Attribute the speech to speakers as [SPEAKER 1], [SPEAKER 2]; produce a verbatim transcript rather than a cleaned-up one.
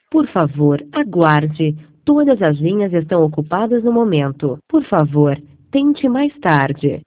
[SPEAKER 1] Por favor, aguarde. Todas as linhas estão ocupadas no momento. Por favor, tente mais tarde.